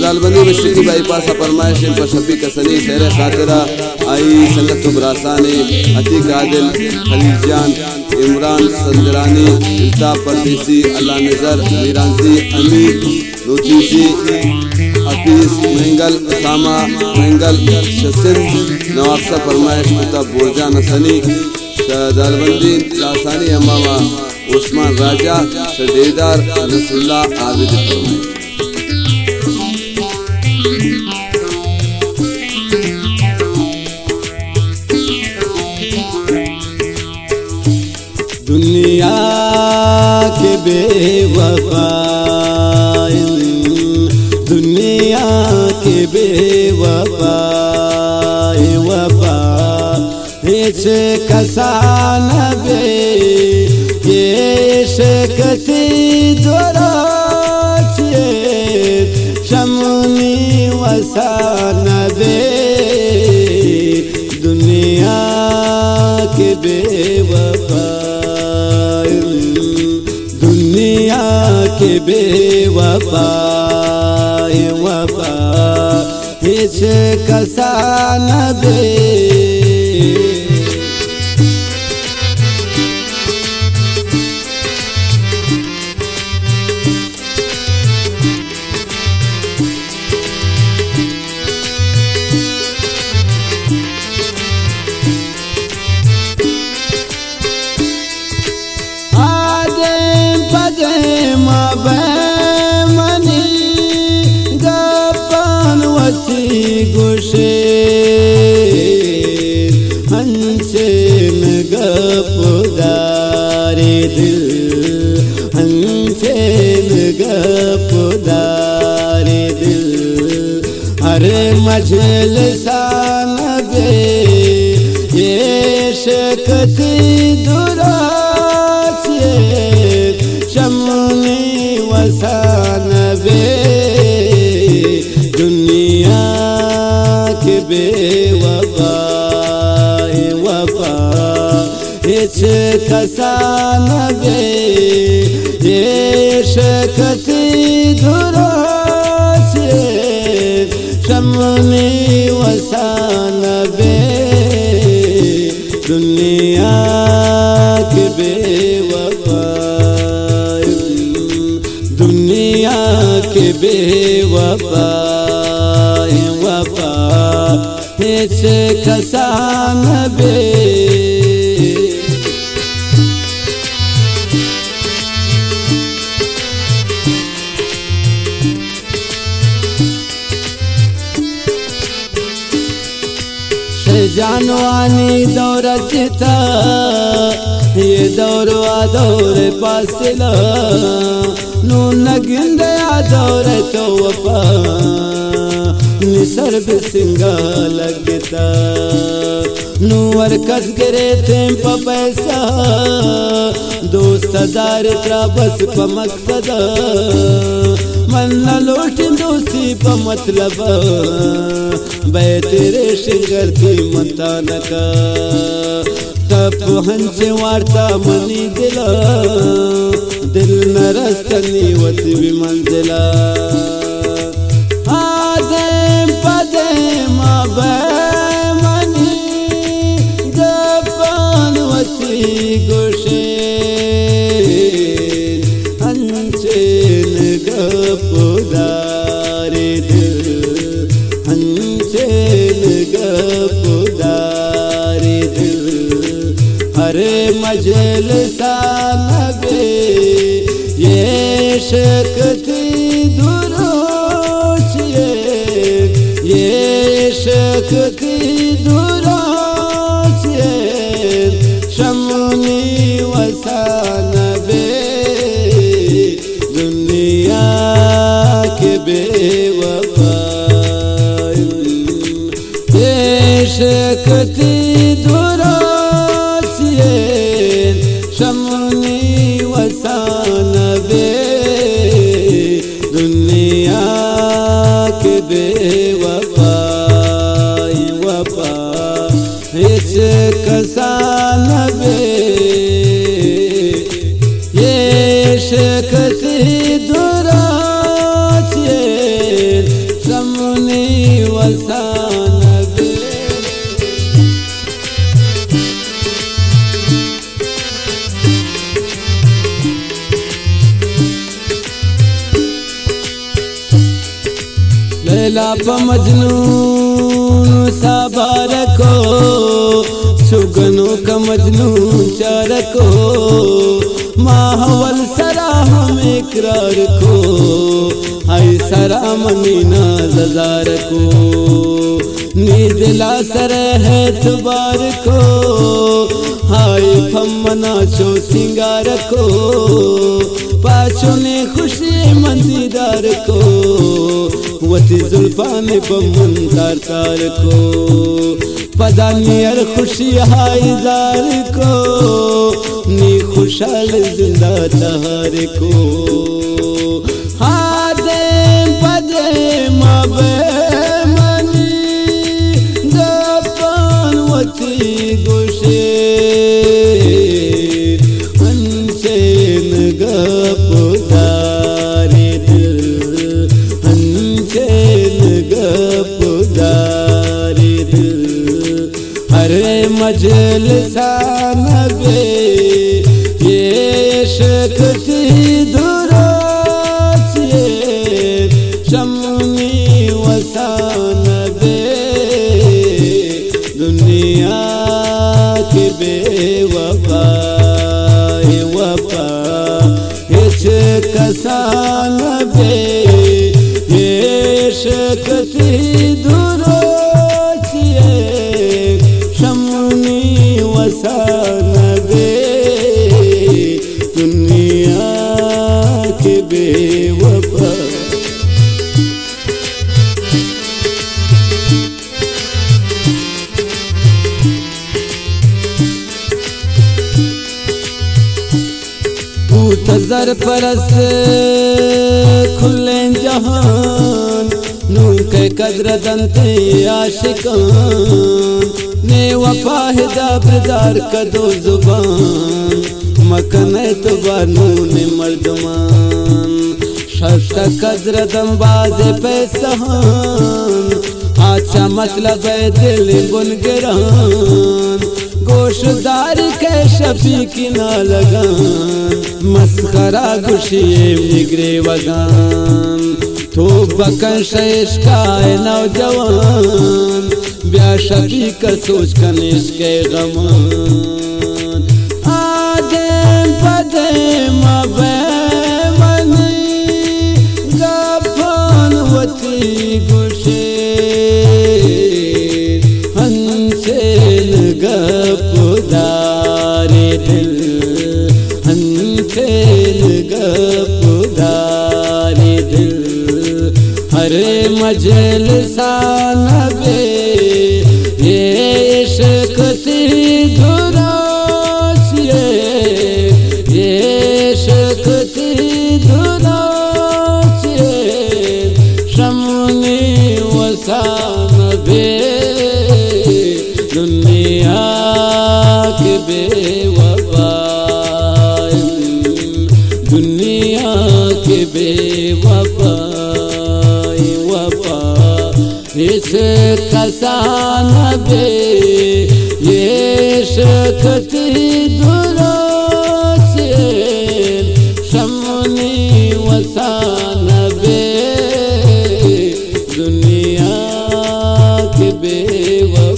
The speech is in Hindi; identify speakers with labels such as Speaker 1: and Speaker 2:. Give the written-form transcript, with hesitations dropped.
Speaker 1: जलालबंदी मशरकी बाईपास फरमाइश पर शफी कसनी शहर खातिरा आई संगत ब्रासानी अतीक आदिल खलीजान इमरान संदरानी इल्ताफ परदेसी अल्लाह नजर मीरानसी अमीर नोतीसी हफीज महंगल उसामा महंगल शसिन नवाबसा फरमाइश मुता बोरजा नसनी जलालबंदी लासानी अमामा उस्मान राजा शदेदार नसरुल्लाह आबिद फरमाइश।
Speaker 2: दुनिया के बेवफा दुनिया के बेवफा वफा हिच कसान बे ये शकती दोराचे शमुनी वसान बे दुनिया के बेवफा दुनिया के बेवफा वफा हिच कसान बे। गुशे हंसेन गपुदारे दिल हंसेन गपुदारे दिल अरे मजलिसान बे ये शकती दुराचे शमुनी वसान बे दुनिया के बेवफा वफा हिच कसान बे ये शकती दुराचे शमुनी वसान बे दुनिया के बेवफा दुनिया के बेवफा वफा हिच कसान बे। जानवानी दौरत था ये दौरवा दौर पासिला नू नगिंदया दौर तो वफा निसर बिसिंगा लगता नूवर कस गिरे थे पैसा दोस्त दार त्रा बस प मकसद मन न लोट दोस्ती प मतलब बे तेरे शिंगर थी मता नका तप हंस वार्ता मनी दिला दिल न रस्तनी वती भी मंजिला आदे पदे माबे मनी गपान वती गोशे हंसेन गपुदारे दिल हंसेन गपुदारे दिल हरे मजलिसान बे ये शकती दुराचे ये शकती दुराचे शमुनी वसान बे दुनिया के बेवफा ये शकती दुराचे शमुनी वसान बे दुनिया के बेवफा वफा हिच कसान बे ये शकती दुराचे बदला प मजनून साबार को सुगनों का मजनू चार को माहवल सरा हम इकरार को हाय सरा मनीना ज़ार को नीदला सर है तुबार को हाय फमना शो सिंगार को पाछो ने खुशी मंदीदार को वती जुल्फान बमन तार तार को पदानियर खुशी हाय जार को नी खुशहाल जिंदा तहार को हादे पदे मबे मनी गपन वती गोशे हंसेन गपदारे दिल हंसेन गपदारे दिल हरे मजलिसा नबे ये शक्ति दुराचे शमनी वसान बे दुनिया के बेवफा वफा हिच कसान बे ये शक्ति दुराचे शमनी वसान बे दुनिया के बेवफा तजर परस खुले जहान नू के कदर दंते आशिकान ने वफा हिदा बरदार कदो जुबान मकन तो बानू ने मर्दमान शर्त कदर दंबाजे पैसहान आचा मतलब है दिल बुनगरान गोशदार के शफी की ना लगान मस्खरा गुशिए निगरे वगान तो बकन शेष का नौजवान ब्या शफी का सोच कनिश के गमान आदे पदे मबे मनी गफन वती गुशे हंसेन गपदारे दिल हंसेन गपदारे दिल हरे मजलिसा नबे ये शक्ति दुराचे ये शक्ति दुराचे शमनी वसान बे दुनिया के बेवफा दुनिया के बेवफा वफा इस कसान बे ये शक्ति दुराचे शमनी वसान बे दुनिया के बेवफा